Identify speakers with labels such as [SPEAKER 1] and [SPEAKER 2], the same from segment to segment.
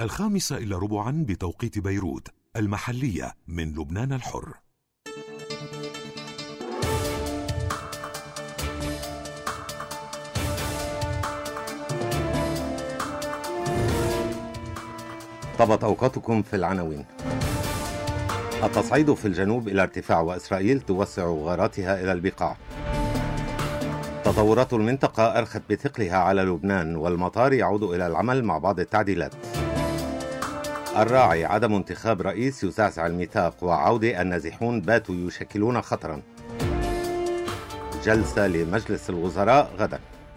[SPEAKER 1] 5:15 بتوقيت بيروت المحلية من لبنان الحر.
[SPEAKER 2] طابت أوقاتكم في العناوين. التصعيد في الجنوب إلى ارتفاع وإسرائيل توسع غاراتها إلى البقاع. تطورات المنطقة أرخت بثقلها على لبنان والمطار يعود إلى العمل مع بعض التعديلات. الراعي عدم انتخاب رئيس يزعزع الميثاق وعودة النازحون باتوا يشكلون خطرا. جلسة لمجلس الوزراء غدا.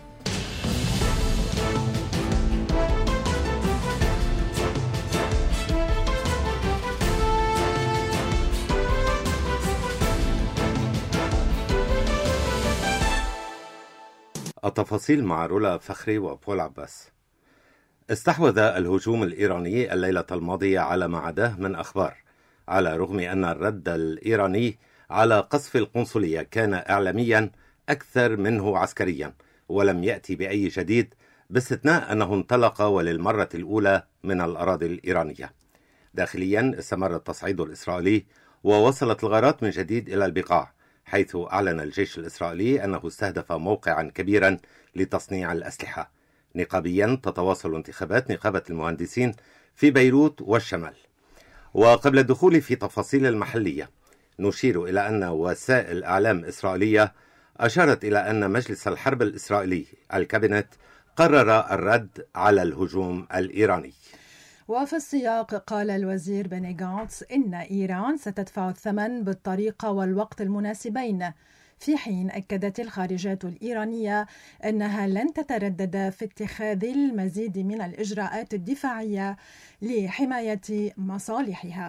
[SPEAKER 2] التفاصيل مع رولا فخري وبول عباس. استحوذ الهجوم الإيراني الليلة الماضية على ما عداه من أخبار، على رغم أن الرد الإيراني على قصف القنصلية كان إعلاميا أكثر منه عسكريا، ولم يأتي بأي جديد باستثناء أنه انطلق وللمرة الأولى من الأراضي الإيرانية. داخليا استمر التصعيد الإسرائيلي ووصلت الغارات من جديد إلى البقاع، حيث أعلن الجيش الإسرائيلي أنه استهدف موقعا كبيرا لتصنيع الأسلحة. نقابيا تتواصل انتخابات نقابة المهندسين في بيروت والشمال. وقبل الدخول في تفاصيل المحلية، نشير إلى أن وسائل إعلام إسرائيلية أشارت إلى أن مجلس الحرب الإسرائيلي الكابينت قرر الرد على الهجوم الإيراني.
[SPEAKER 3] وفي السياق قال الوزير بني غانتس إن إيران ستدفع الثمن بالطريقة والوقت المناسبين، في حين أكدت الخارجية الإيرانية أنها لن تتردد في اتخاذ المزيد من الإجراءات الدفاعية لحماية مصالحها.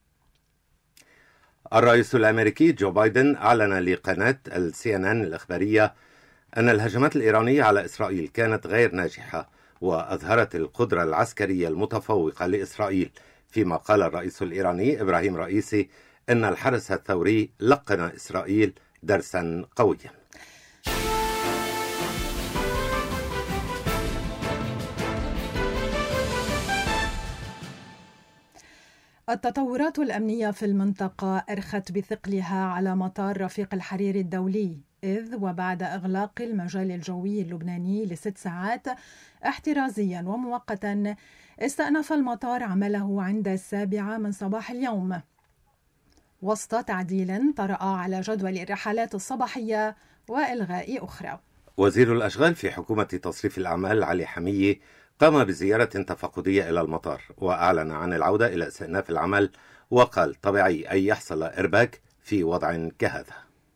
[SPEAKER 2] الرئيس الأمريكي جو بايدن أعلن لقناة CNN الإخبارية أن الهجمات الإيرانية على إسرائيل كانت غير ناجحة، وأظهرت القدرة العسكرية المتفوقة لإسرائيل، فيما قال الرئيس الإيراني إبراهيم رئيسي أن الحرس الثوري لقن إسرائيل درسا قويا.
[SPEAKER 3] التطورات الأمنية في المنطقة أرخت بثقلها على مطار رفيق الحريري الدولي، إذ وبعد إغلاق المجال الجوي اللبناني ل6 ساعات احترازيا ومؤقتا، استأنف المطار عمله عند 7 من صباح اليوم، وسط تعديل طرأ على جدول الرحلات الصباحية وإلغاء أخرى.
[SPEAKER 2] وزير الأشغال في حكومة تصريف الأعمال علي حمية قام بزيارة تفقدية إلى المطار، وأعلن عن العودة إلى استئناف العمل، وقال طبيعي أن يحصل إرباك في وضع كهذا.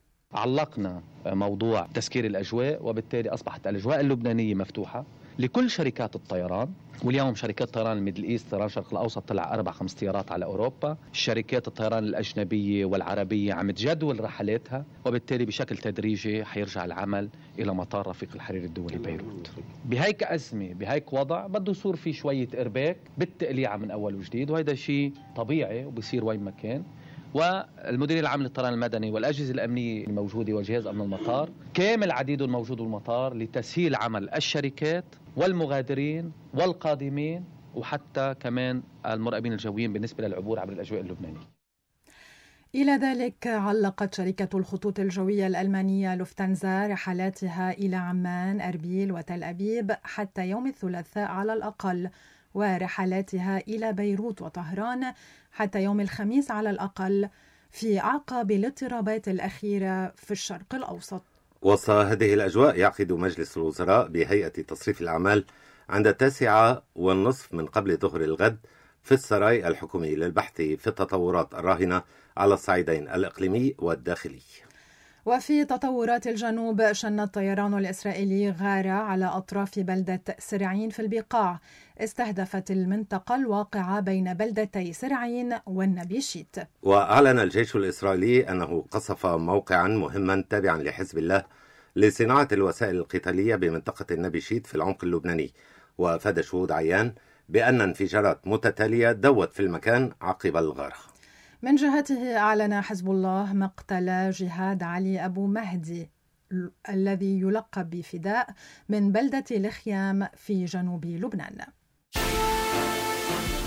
[SPEAKER 4] علقنا موضوع تسكير الأجواء، وبالتالي أصبحت الأجواء اللبنانية مفتوحة لكل شركات الطيران. واليوم شركات طيران الميدل إيست، طيران الشرق الأوسط، طلع 4-5 طيارات على أوروبا. شركات الطيران الأجنبية والعربية عم تجدول رحلاتها، وبالتالي بشكل تدريجي حيرجع العمل إلى مطار رفيق الحريري الدولي بيروت. بهيك أزمة، بهيك وضع، بده يصير في شوية إرباك بالتقليعة من أول وجديد، وهذا شيء طبيعي وبيصير وين ما كان. والمدير العام للطيران المدني والأجهزة الأمنية الموجودة والجهاز أمن المطار كامل عديد الموجود بالمطار لتسهيل عمل الشركات والمغادرين والقادمين، وحتى كمان المراقبين الجويين بالنسبة للعبور عبر الأجواء اللبنانية.
[SPEAKER 3] إلى ذلك علقت شركة الخطوط الجوية الألمانية لوفتانزا رحلاتها إلى عمان، أربيل وتل أبيب حتى يوم الثلاثاء على الأقل، ورحلاتها إلى بيروت وطهران حتى يوم الخميس على الأقل، في أعقاب الاضطرابات الأخيرة في الشرق الأوسط.
[SPEAKER 2] وسط هذه الأجواء يعقد مجلس الوزراء بهيئة تصريف الأعمال عند 9:30 من قبل ظهر الغد في السراي الحكومي للبحث في التطورات الراهنة على الصعيدين الإقليمي والداخلي.
[SPEAKER 3] وفي تطورات الجنوب، شن الطيران الإسرائيلي غارة على أطراف بلدة سرعين في البقاع، استهدفت المنطقة الواقعة بين بلدتي سرعين والنبيشيت.
[SPEAKER 2] وأعلن الجيش الإسرائيلي أنه قصف موقعا مهما تابعا لحزب الله لصناعة الوسائل القتالية بمنطقة النبيشيت في العمق اللبناني، وأفاد شهود عيان بأن انفجارات متتالية دوت في المكان عقب الغارة.
[SPEAKER 3] من جهته أعلن حزب الله مقتل جهاد علي أبو مهدي الذي يلقب بفداء من بلدة الخيام في جنوب لبنان.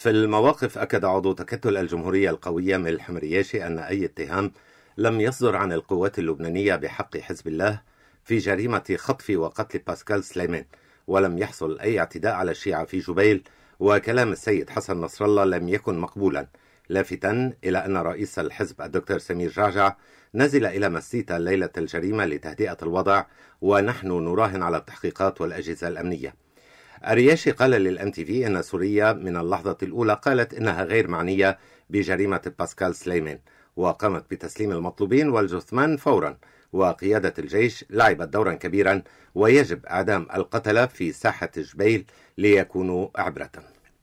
[SPEAKER 2] في المواقف أكد عضو تكتل الجمهورية القوية ملحم رياشي أن أي اتهام لم يصدر عن القوات اللبنانية بحق حزب الله في جريمة خطف وقتل باسكال سليمان، ولم يحصل أي اعتداء على الشيعة في جبيل، وكلام السيد حسن نصر الله لم يكن مقبولا، لافتا إلى أن رئيس الحزب الدكتور سمير جعجع نزل إلى مسيتا ليلة الجريمة لتهدئة الوضع، ونحن نراهن على التحقيقات والأجهزة الأمنية. الرياشي قال للMTV أن سوريا من اللحظة الأولى قالت إنها غير معنية بجريمة باسكال سليمان، وقامت بتسليم المطلوبين والجثمان فورا، وقيادة الجيش لعبت دورا كبيرا، ويجب إعدام القتلة في ساحة جبيل ليكونوا عبرة.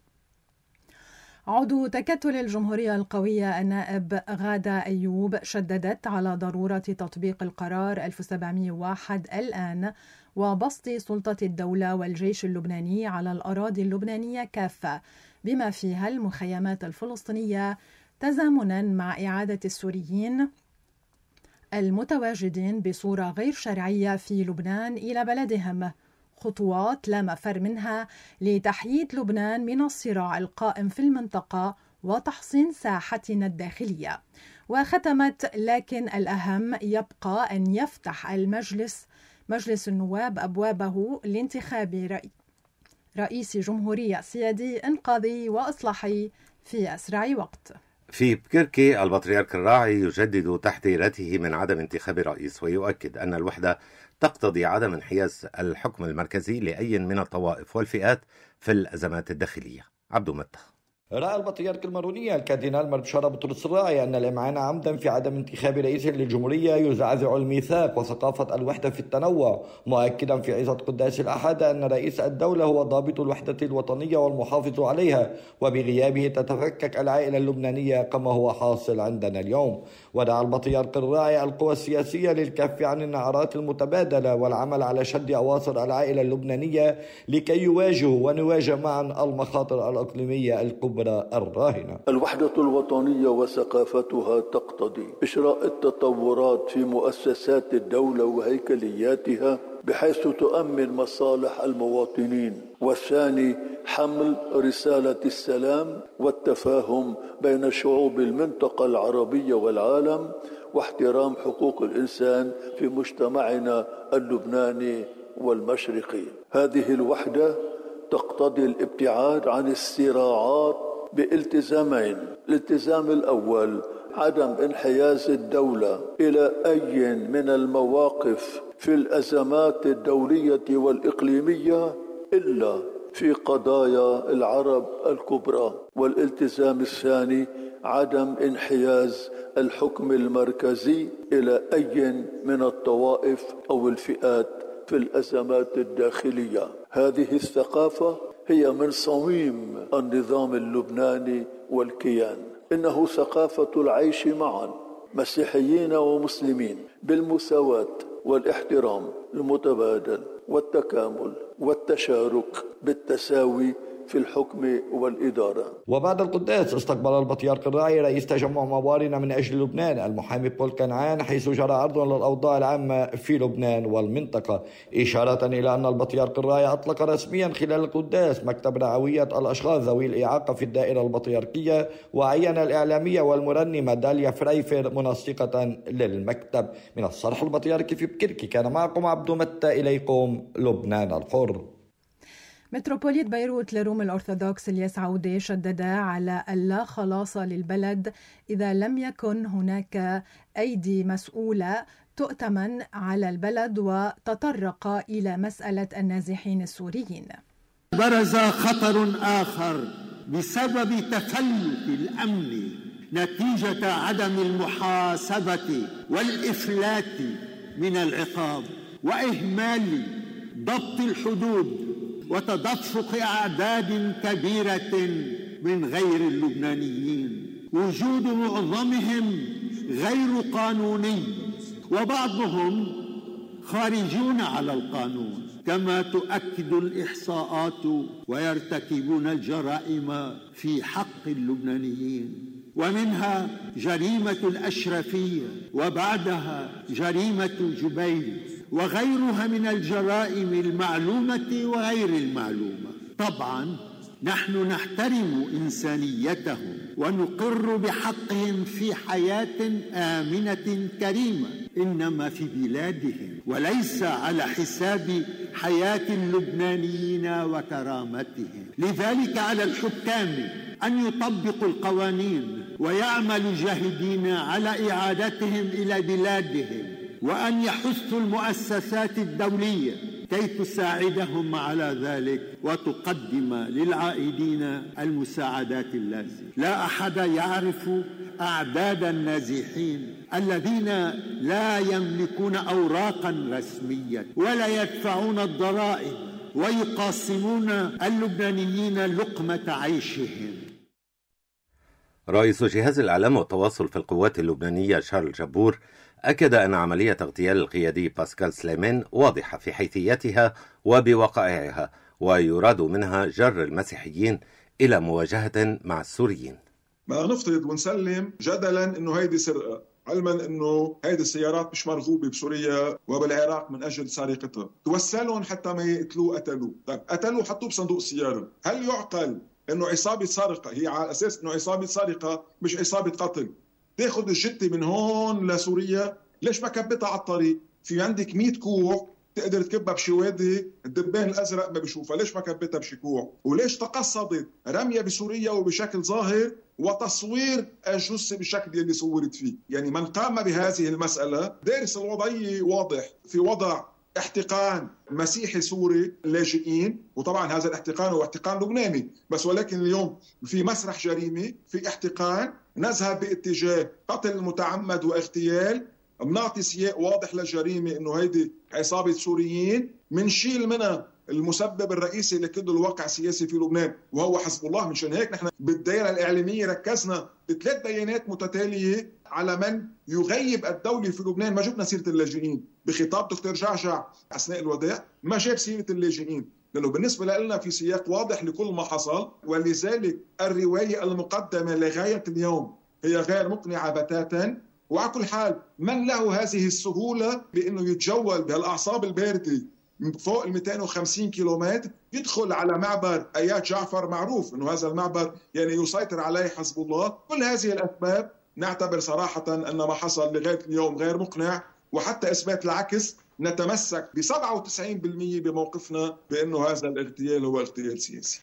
[SPEAKER 3] عضو تكتل الجمهورية القوية النائب غادة أيوب شددت على ضرورة تطبيق القرار 1701 الآن وبسط سلطة الدولة والجيش اللبناني على الأراضي اللبنانية كافة بما فيها المخيمات الفلسطينية، تزامنا مع إعادة السوريين المتواجدين بصورة غير شرعية في لبنان إلى بلدهم، خطوات لا مفر منها لتحييد لبنان من الصراع القائم في المنطقة وتحصين ساحتنا الداخلية. وختمت: لكن الأهم يبقى أن يفتح مجلس النواب أبوابه لانتخاب رئيس جمهورية سيادي إنقاذي وإصلاحي في أسرع وقت.
[SPEAKER 2] في بكركي البطريرك الراعي يجدد تحذيراته من عدم انتخاب رئيس، ويؤكد أن الوحدة تقتضي عدم انحياز الحكم المركزي لأي من الطوائف والفئات في الأزمات الداخلية. عبدو متى.
[SPEAKER 5] رأى البطريرك المارونية الكاردينال مربشارة بطرس الراعي أن الإمعان عمدا في عدم انتخاب رئيس للجمهورية يزعزع الميثاق وثقافة الوحدة في التنوع، مؤكدا في عظة قداس الأحد أن رئيس الدولة هو ضابط الوحدة الوطنية والمحافظ عليها، وبغيابه تتفكك العائلة اللبنانية كما هو حاصل عندنا اليوم. ودعا البطريرك الراعي القوى السياسية للكف عن النعرات المتبادلة والعمل على شد أواصر العائلة اللبنانية لكي يواجهوا ونواجه معا المخاطر الإقليمية الكبرى الراهنة.
[SPEAKER 6] الوحدة الوطنية وثقافتها تقتضي إجراء التطورات في مؤسسات الدولة وهيكلياتها بحيث تؤمن مصالح المواطنين، والثاني حمل رسالة السلام والتفاهم بين شعوب المنطقة العربية والعالم، واحترام حقوق الإنسان في مجتمعنا اللبناني والمشرقي. هذه الوحدة تقتضي الابتعاد عن الصراعات بالتزامين: الالتزام الأول عدم انحياز الدولة إلى أي من المواقف في الأزمات الدولية والإقليمية إلا في قضايا العرب الكبرى، والالتزام الثاني عدم انحياز الحكم المركزي إلى أي من الطوائف أو الفئات في الأزمات الداخلية. هذه الثقافة هي من صميم النظام اللبناني والكيان. إنه ثقافة العيش معا مسيحيين ومسلمين بالمساواة والاحترام المتبادل والتكامل والتشارك بالتساوي في الحكم والإدارة.
[SPEAKER 5] وبعد القداس استقبل البطريرك الراعي رئيس تجمع موارنا من أجل لبنان المحامي بول كنعان، حيث جرى عرض للأوضاع العامة في لبنان والمنطقة، إشارة إلى أن البطريرك الراعي أطلق رسميا خلال القداس مكتب رعوية الأشخاص ذوي الإعاقة في الدائرة البطريركية، وعين الإعلامية والمرنمة داليا فريفر منسقة للمكتب. من الصرح البطريركي في بكركي كان معكم عبدو متى، إليكم لبنان الحر.
[SPEAKER 3] متروبوليت بيروت لروم الأرثوذكس الياس عودة شدد على اللا خلاص للبلد إذا لم يكن هناك أيدي مسؤولة تؤتمن على البلد، وتطرق إلى مسألة النازحين السوريين.
[SPEAKER 7] برز خطر آخر بسبب تفلت الأمن نتيجة عدم المحاسبة والإفلات من العقاب وإهمال ضبط الحدود وتدفق أعداد كبيرة من غير اللبنانيين، وجود معظمهم غير قانوني وبعضهم خارجون على القانون، كما تؤكد الإحصاءات، ويرتكبون الجرائم في حق اللبنانيين، ومنها جريمة الأشرفية وبعدها جريمة جبيل وغيرها من الجرائم المعلومة وغير المعلومة. طبعا نحن نحترم إنسانيتهم ونقر بحقهم في حياة آمنة كريمة، إنما في بلادهم وليس على حساب حياة اللبنانيين وكرامتهم. لذلك على الحكام أن يطبقوا القوانين ويعملوا جاهدين على إعادتهم إلى بلادهم، وأن يحثوا المؤسسات الدولية كي تساعدهم على ذلك وتقدم للعائدين المساعدات اللازمة. لا أحد يعرف أعداد النازحين الذين لا يملكون أوراقا رسمية ولا يدفعون الضرائب ويقاسمون اللبنانيين لقمة عيشهم.
[SPEAKER 2] رئيس جهاز الإعلام والتواصل في القوات اللبنانية شارل جبور أكد أن عملية اغتيال القيادي باسكال سليمان واضحة في حيثيتها وبوقائعها، ويراد منها جر المسيحيين إلى مواجهة مع السوريين.
[SPEAKER 8] ما نفترض ونسلم جدلا أنه هيدي سرقة، علما أنه هيدي السيارات مش مرغوبة بسوريا وبالعراق من أجل سرقتها، توسلهم حتى ما يقتلوه قتلوه. طيب قتلوه حطوه بصندوق السيارة. هل يعقل أنه عصابة سرقة هي على أساس أنه عصابة سرقة مش عصابة قتل تاخد الجتة من هون لسوريا؟ ليش ما كبتها على الطريق؟ في عندك 100 كوع تقدر تكبها بشوادي، الدبان الأزرق ما بيشوفها، ليش ما كبتها بشي كوع؟ وليش تقصدت رمية بسوريا وبشكل ظاهر وتصوير الجثة بالشكل اللي صورت فيه؟ يعني من قام بهذه المسألة دارس الوضعية واضح، في وضع احتقان مسيحي سوري لاجئين، وطبعا هذا الاحتقان هو احتقان لبناني، بس ولكن اليوم في مسرح جريمة، في احتقان، نذهب باتجاه قتل متعمد واغتيال، بنعطي سياق واضح للجريمة انه هيدي عصابة سوريين، منشيل منها المسبب الرئيسي لكل الواقع السياسي في لبنان وهو حزب الله. منشان هيك نحن بالدائرة الإعلامية ركزنا ب3 بيانات متتالية على من يغيب الدولة في لبنان. ما جبنا سيرة اللاجئين بخطاب دكتور جعجع أثناء الوداع، ما جاب سيرة اللاجئين، لأنه بالنسبة لنا في سياق واضح لكل ما حصل. ولذلك الرواية المقدمة لغاية اليوم هي غير مقنعة بتاتا. وعلى كل حال من له هذه السهولة بأنه يتجول بهالأعصاب الباردة من فوق 250 كيلومتر، يدخل على معبر آيات جعفر، معروف أنه هذا المعبر يعني يسيطر عليه حزب الله. كل هذه الأسباب نعتبر صراحة أن ما حصل لغاية اليوم غير مقنع، وحتى إثبات العكس نتمسك ب 97% بموقفنا بأنه هذا الاغتيال هو اغتيال سياسي.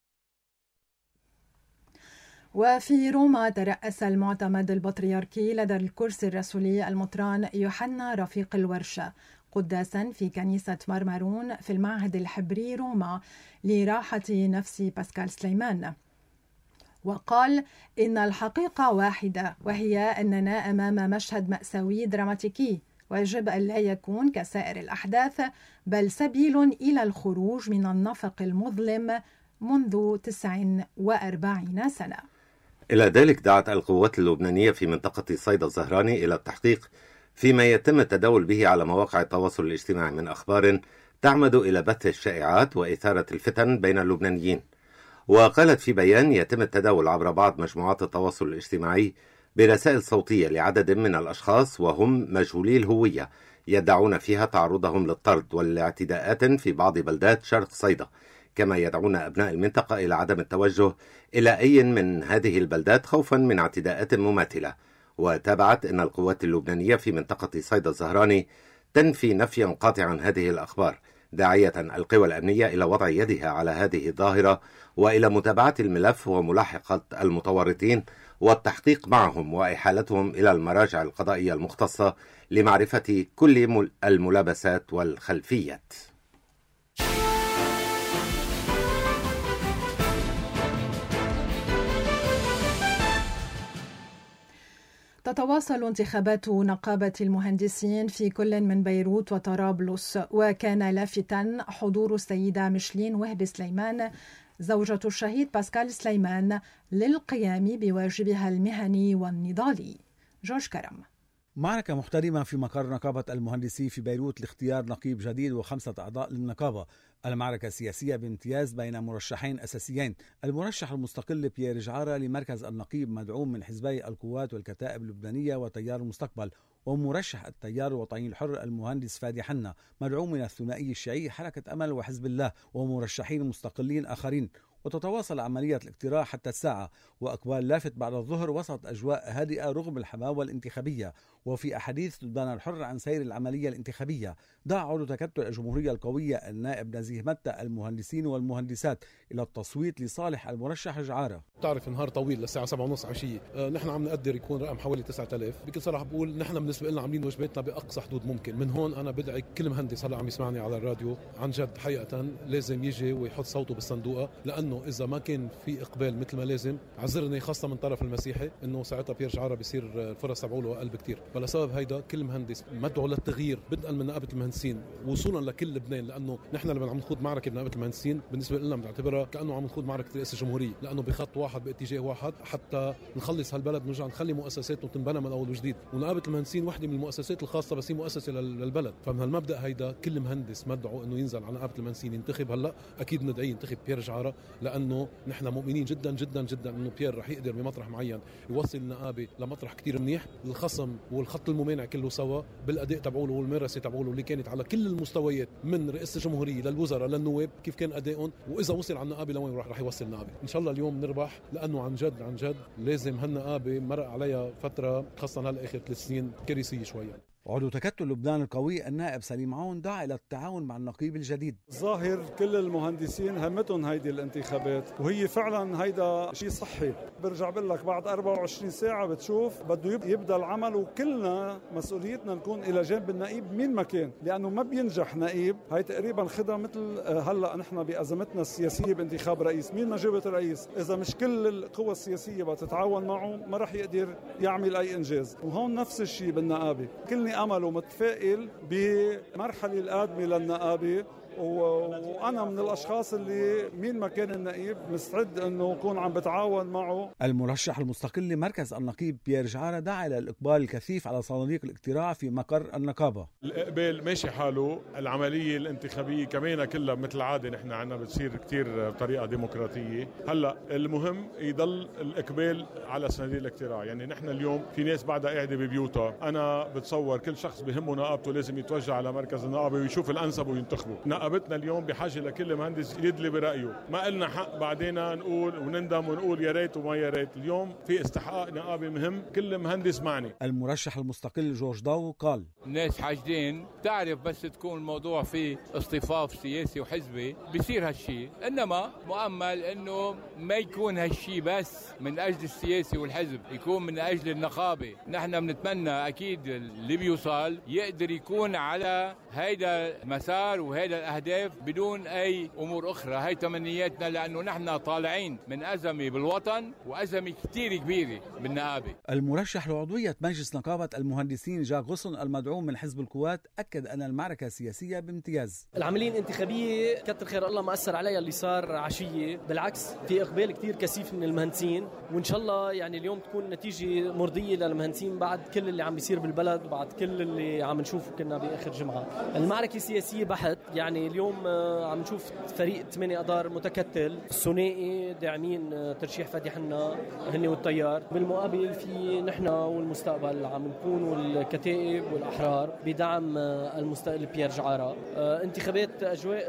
[SPEAKER 3] وفي روما ترأس المعتمد البطريركي لدى الكرسي الرسولي المطران يوحنا رفيق الورشة قداسا في كنيسة مرمرون في المعهد الحبري روما لراحة نفس باسكال سليمان، وقال إن الحقيقة واحدة، وهي أننا أمام مشهد مأساوي دراماتيكي ويجب أن لا يكون كسائر الأحداث بل سبيل إلى الخروج من النفق المظلم منذ 49 سنة.
[SPEAKER 2] إلى ذلك دعت القوات اللبنانية في منطقة صيدا الزهراني إلى التحقيق فيما يتم التداول به على مواقع التواصل الاجتماعي من أخبار تعمد إلى بث الشائعات وإثارة الفتن بين اللبنانيين. وقالت في بيان يتم التداول عبر بعض مجموعات التواصل الاجتماعي برسائل صوتية لعدد من الأشخاص وهم مجهولي الهوية يدعون فيها تعرضهم للطرد والاعتداءات في بعض بلدات شرق صيدا، كما يدعون أبناء المنطقة إلى عدم التوجه إلى أي من هذه البلدات خوفا من اعتداءات مماثلة. وتابعت أن القوات اللبنانية في منطقة صيدا الزهراني تنفي نفيا قاطعا هذه الأخبار، داعية القوى الأمنية إلى وضع يدها على هذه الظاهرة وإلى متابعة الملف وملاحقة المتورطين والتحقيق معهم وإحالتهم إلى المراجع القضائية المختصة لمعرفة كل الملابسات والخلفيات.
[SPEAKER 3] تتواصل انتخابات نقابة المهندسين في كل من بيروت وطرابلس، وكان لافتا حضور السيدة مشلين وهبي سليمان زوجة الشهيد باسكال سليمان للقيام بواجبها المهني والنضالي. جورج كرم.
[SPEAKER 9] معركة محترمة في مقر نقابة المهندسين في بيروت لاختيار نقيب جديد و5 أعضاء للنقابة. المعركة سياسية بامتياز بين مرشحين أساسيين، المرشح المستقل بيير جعارة لمركز النقيب مدعوم من حزبي القوات والكتائب اللبنانية وتيار المستقبل، ومرشح التيار الوطني الحر المهندس فادي حنا مدعوم من الثنائي الشيعي حركة أمل وحزب الله، ومرشحين مستقلين آخرين. وتتواصل عملية الاقتراع حتى الساعة، وإقبال لافت بعد الظهر وسط أجواء هادئة رغم الحماوة الانتخابية. وفي أحاديث لبنان الحر عن سير العملية الانتخابية، دعا عضو تكتل الجمهورية القوية النائب نزيه متى المهندسين والمهندسات إلى التصويت لصالح المرشح جعارة.
[SPEAKER 10] تعرف نهار طويل للساعة 7:30 عشية، نحن عم نقدر يكون رقم حوالي 9000. بكل صراحة بقول نحن بالنسبة لنا عاملين واجباتنا بأقصى حدود ممكن. من هون أنا بدعي كل مهندس هلا عم يسمعني على الراديو عن جد حقيقة لازم يجي ويحط صوته بالصندوقة، لأنه إذا ما كان في إقبال مثل ما لازم، عذرني خاصة من طرف المسيحي، إنه ساعتها بيير جعارة بيصير الفرص تبعوله أقل بكتير. فلا سبب هيدا كل مهندس مدعو للتغيير بدءا من نقابة المهندسين وصولا لكل لبنان، لأنه نحن لما عم نخوض معركة بنقابة المهندسين بالنسبة لنا بنعتبرها كأنه عم نخوض معركة رئاسة الجمهورية، لأنه بخط واحد باتجاه واحد حتى نخلص هالبلد ونرجع نخلي مؤسساتنا تنبنى من أول وجديد. ونقابة المهندسين واحدة من المؤسسات الخاصة، بس هي مؤسسة للبلد. فمن هالمبدأ هيدا كل مهندس مدعو إنه ينزل على نقابة المهندسين ينتخب. هلا أكيد ندعي ينتخب بيير جعارة، لأنه نحن مؤمنين جدا جدا جدا إنه بيير رح يقدر بمطرح معين يوصل النقابة لمطرح كتير منيح. الخصم والخط الممانع كله سوا بالأداء تبعوله والممارسة تبعوله اللي كانت على كل المستويات من رئاسة الجمهورية للوزراء للنواب، كيف كان أدائهم، وإذا وصل على النقابة لوين رح يوصل النقابة. إن شاء الله اليوم نربح، لأنه عن جد عن جد لازم هالنقابة مرق عليها فترة خاصة هلا آخر 3 سنين كارثية شوية.
[SPEAKER 9] عضو تكتل لبنان القوي النائب سليم عون دعا إلى التعاون مع النقيب الجديد.
[SPEAKER 11] ظاهر كل المهندسين همتهم هيدي الانتخابات، وهي فعلا هيدا شيء صحي. برجع بقول لك بعد 24 ساعة بتشوف بده يبدأ العمل، وكلنا مسؤوليتنا نكون إلى جانب النقيب مين ما كان، لأنه ما بينجح نقيب. هي تقريبا خدها مثل هلأ نحن بأزمتنا السياسية بانتخاب رئيس، مين ما جابت رئيس إذا مش كل القوى السياسية بتتعاون معه ما رح يقدر يعمل أي إنجاز. وهون نفس الشيء بالنقابة، كلني أمل ومتفائل بمرحلة القادمة للنقابة، وأنا من الأشخاص اللي مين ما كان النقيب مستعد أنه يكون عم بتعاون معه.
[SPEAKER 9] المرشح المستقل لمركز النقيب بيير جعارة دعا إلى الإقبال الكثيف على صناديق الاقتراع في مقر النقابة.
[SPEAKER 12] الإقبال ماشي حاله، العملية الانتخابية كمان كلها مثل العادة نحن عنا بتصير كتير بطريقة ديمقراطية. هلأ المهم يضل الإقبال على صناديق الاقتراع. يعني نحن اليوم في ناس بعدها قاعدة ببيوتها، أنا بتصور كل شخص بهمه نقابته لازم يتوجه على مركز النقابة ويشوف الأنسب وينتخبه. نقابتنا اليوم بحاجة لكل مهندس يدلي برأيه، ما قلنا حق بعدين نقول ونندم ونقول يا ريت وما يا ريت. اليوم في استحقاق نقابة مهم، كل مهندس معني.
[SPEAKER 9] المرشح المستقل جورج ضو قال:
[SPEAKER 13] الناس حاجدين تعرف، بس تكون الموضوع فيه اصطفاف سياسي وحزبي بيصير هالشيء، انما مؤمل انه ما يكون هالشيء بس من اجل السياسي والحزب، يكون من اجل النقابة. نحن بنتمنى اكيد اللي بيوصل يقدر يكون على هيدا المسار وهيدا الاهداف بدون اي امور اخرى. هي تمنياتنا، لانه نحن طالعين من ازمه بالوطن وازمه كثير كبيره بالنقابه.
[SPEAKER 9] المرشح لعضويه مجلس نقابه المهندسين جاك غصن المدعوم من حزب القوات اكد ان المعركه سياسيه بامتياز.
[SPEAKER 14] العمليه الانتخابيه كتر خير الله ما اثر عليها اللي صار عشيه، بالعكس في اقبال كثير كثيف من المهندسين، وان شاء الله يعني اليوم تكون نتيجه مرضيه للمهندسين بعد كل اللي عم بيصير بالبلد وبعد كل اللي عم نشوفه كنا باخر جمعه. المعركه سياسيه بحت، يعني اليوم عم نشوف فريق 8 أدار متكتل، الثنائي داعمين ترشيح فادي حنا هن والتيار، بالمقابل في نحن والمستقبل عم نكون والكتائب والأحرار بدعم المستقل بيير جعارة. انتخابات أجواء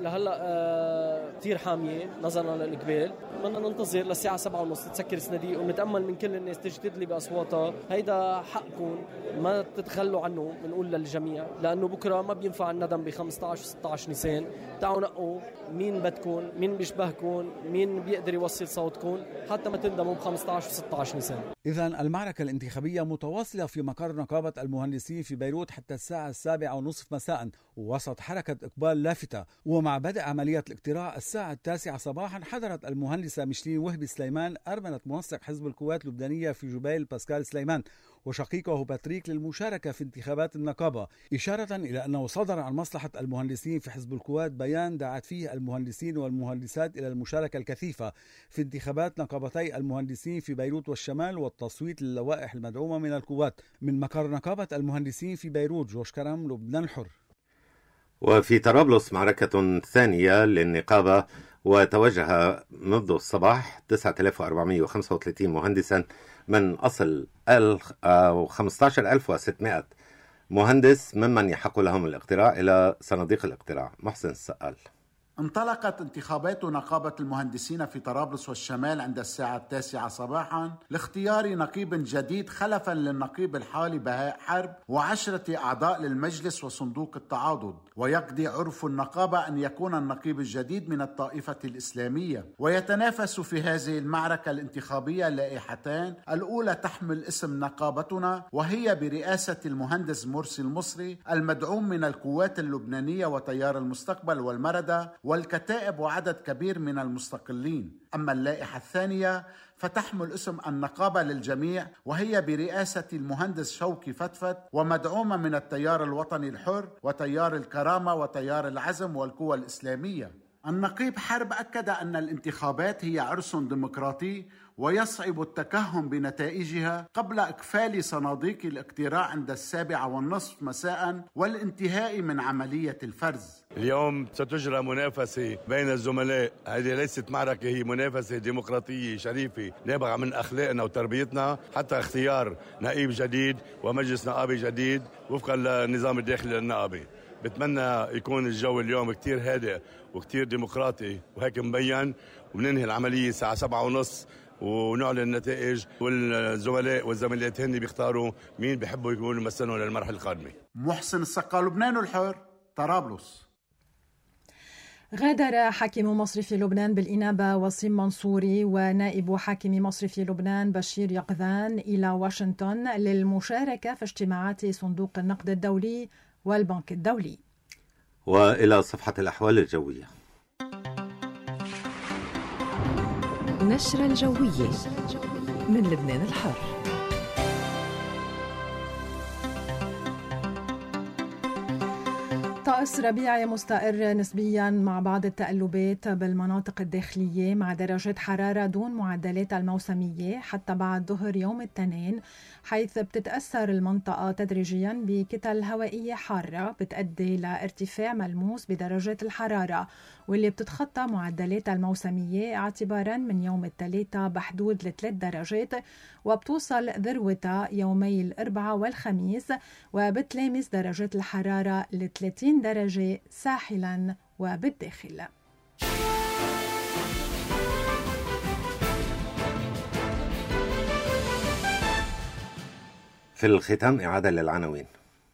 [SPEAKER 14] لهلا كثير حامية نظرا للإقبال، بدنا ننتظر للساعة 7:30 تسكر صناديق، ونتأمل من كل الناس تجدد لي بأصواتها. هيدا حقكم ما تتخلوا عنه، بنقول للجميع، لأنه بكرة ما بينفع الندم ب 15 و16 نيسان. تعالوا نقوا مين بدكم، مين بيشبهكم، مين بيقدر يوصل صوتكم حتى ما تندموا ب 15 و16 نيسان.
[SPEAKER 9] إذن المعركة الانتخابية متواصلة في مقر نقابة المهندسين في بيروت حتى الساعة 7:30 مساء، ووسط حركة إقبال لافتة. ومع بدء عملية الاقتراع الساعة 9 صباحا حضرت المهندسة مشلين وهبي سليمان أرمنة منسق حزب القوات اللبنانية في جبيل باسكال سليمان وشقيقه باتريك للمشاركة في انتخابات النقابة، إشارة إلى أنه صدر عن مصلحة المهندسين في حزب القوات بيان دعت فيه المهندسين والمهندسات إلى المشاركة الكثيفة في انتخابات نقابتي المهندسين في بيروت والشمال والتصويت للوائح المدعومة من القوات. من مقر نقابة المهندسين في بيروت، جوش كرم، لبنان الحر.
[SPEAKER 2] وفي طرابلس معركة ثانية للنقابة، وتوجه منذ الصباح 9435 مهندسا من أصل 15600 مهندس ممن يحق لهم الاقتراع إلى صناديق الاقتراع. محسن السقال.
[SPEAKER 7] انطلقت انتخابات نقابة المهندسين في طرابلس والشمال عند الساعة 9 صباحا لاختيار نقيب جديد خلفا للنقيب الحالي بهاء حرب و10 أعضاء للمجلس وصندوق التعاضد. ويقضي عرف النقابة أن يكون النقيب الجديد من الطائفة الإسلامية. ويتنافس في هذه المعركة الانتخابية لائحتان، الأولى تحمل اسم نقابتنا وهي برئاسة المهندس مرسي المصري المدعوم من القوات اللبنانية وتيار المستقبل والمردة والكتائب وعدد كبير من المستقلين. أما اللائحة الثانية فتحمل اسم النقابة للجميع وهي برئاسة المهندس شوقي فتفت ومدعومة من التيار الوطني الحر وتيار الكرامة وتيار العزم والقوى الإسلامية. النقيب حرب أكد أن الانتخابات هي عرس ديمقراطي ويصعب التكهن بنتائجها قبل إقفال صناديق الاقتراع عند 7:30 مساء والانتهاء من عملية الفرز.
[SPEAKER 15] اليوم ستجرى منافسة بين الزملاء، هذه ليست معركة، هي منافسة ديمقراطية شريفة نابعة من أخلاقنا وتربيتنا حتى اختيار نقيب جديد ومجلس نقابي جديد وفقا للنظام الداخلي للنقابة. بتمنى يكون الجو اليوم كتير هادئ وكتير ديمقراطي وهيك مبين، وبننهي العملية الساعة 7:30 ونعلن النتائج، والزملاء والزميلات هن بيختاروا مين بيحبوا يكونوا يمثلون للمرحلة القادمة.
[SPEAKER 7] محسن السقا، لبنان الحر، طرابلس.
[SPEAKER 3] غادر حاكم مصرف لبنان بالإنابة وسيم منصوري ونائب حاكم مصرف لبنان بشير يقظان إلى واشنطن للمشاركة في اجتماعات صندوق النقد الدولي والبنك الدولي.
[SPEAKER 2] وإلى صفحة الأحوال الجوية.
[SPEAKER 16] نشرة الجوية من لبنان الحر.
[SPEAKER 3] طقس ربيعي مستقر نسبيا مع بعض التقلبات بالمناطق الداخلية مع درجات حرارة دون معدلات الموسمية حتى بعد ظهر يوم الاثنين، حيث بتتأثر المنطقة تدريجيا بكتل هوائية حارة بتؤدي لارتفاع ملموس بدرجات الحرارة واللي بتتخطى معدلات الموسمية اعتبارا من يوم الثلاثاء بحدود 3 درجات، وبتوصل ذروتها يومي الأربعاء والخميس وبتلامس درجات الحرارة 30 درجة ساحلا وبالداخل.
[SPEAKER 2] في الختام إعادة للعناوين.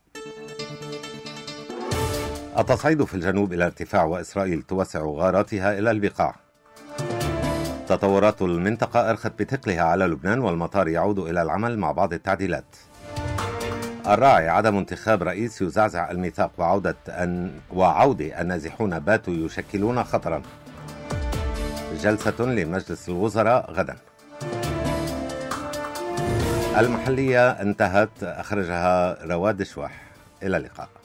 [SPEAKER 2] التصعيد في الجنوب إلى ارتفاع وإسرائيل توسع غاراتها إلى البقاع. تطورات المنطقة أرخت بثقلها على لبنان والمطار يعود إلى العمل مع بعض التعديلات. الراعي عدم انتخاب رئيس يزعزع الميثاق وعودة النازحون باتوا يشكلون خطرا. جلسة لمجلس الوزراء غدا. المحلية انتهت، أخرجها رواد شواح. إلى اللقاء.